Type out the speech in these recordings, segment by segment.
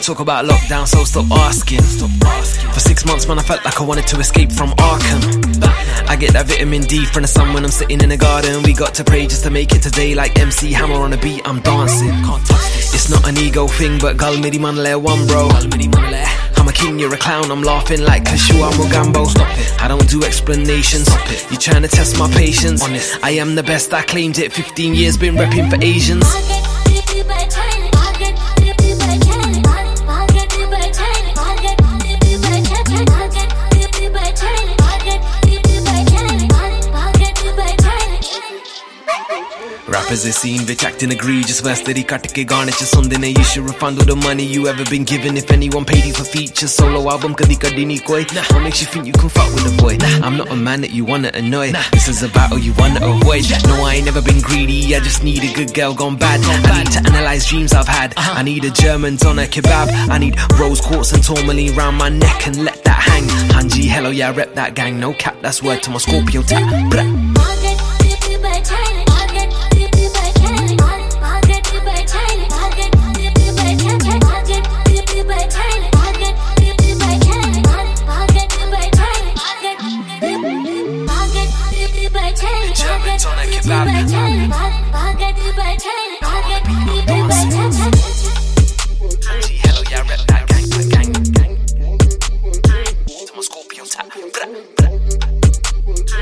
talk about lockdown, so stop asking. For 6 months, man, I felt like I wanted to escape from Arkham. I get that vitamin D from the sun when I'm sitting in the garden. We got to pray just to make it today, like MC Hammer on a beat, I'm dancing. It's not an ego thing, but gal meri man le one, bro. I'm a king, you're a clown, I'm laughing like Kashua Mugambo. I don't do explanations, you're trying to test my patience. I am the best, I claimed it, 15 years been repping for Asians. Rappers are seen bitch acting egregious, verse that he cut ke gaane ch sunde ne. You should refund all the money you ever been given if anyone paid you for features. Solo album kadi kadi ni koi. What makes you think you can fuck with a boy? I'm not a man that you wanna annoy. This is a battle you wanna avoid. No, I ain't never been greedy, I just need a good girl gone bad. I need to analyze dreams I've had. I need a German doner kebab. I need rose quartz and tourmaline round my neck and let that hang. Hanji, hello, yeah, rep that gang. No cap, that's word to my Scorpio tap.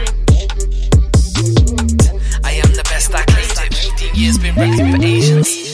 I am the best, I claimed it. 15 years been repping for Asians.